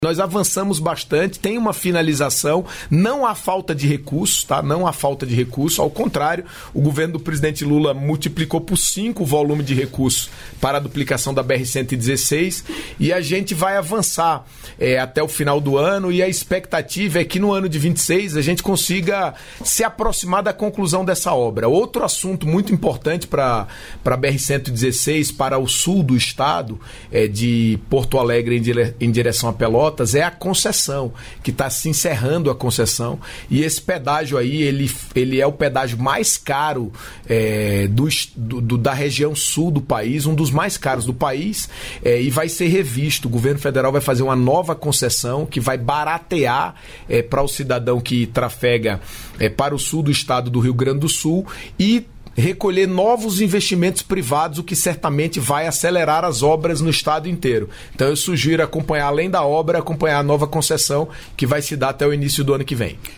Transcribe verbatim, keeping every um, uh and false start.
Nós avançamos bastante, tem uma finalização, não há falta de recursos, tá? Não há falta de recursos, ao contrário, o governo do presidente Lula multiplicou por cinco o volume de recursos para a duplicação da B R cento e dezesseis e a gente vai avançar é, até o final do ano e a expectativa é que no ano de vinte e seis a gente consiga se aproximar da conclusão dessa obra. Outro assunto muito importante para a B R cento e dezesseis, para o sul do estado, é, de Porto Alegre em, dire, em direção a Pelotas, é a concessão, que está se encerrando a concessão, e esse pedágio aí, ele, ele é o pedágio mais caro é, do, do, da região sul do país, um dos mais caros do país, é, e vai ser revisto. O governo federal vai fazer uma nova concessão que vai baratear é, para o cidadão que trafega é, para o sul do estado do Rio Grande do Sul e recolher novos investimentos privados, o que certamente vai acelerar as obras no estado inteiro. Então eu sugiro acompanhar, além da obra, acompanhar a nova concessão que vai se dar até o início do ano que vem.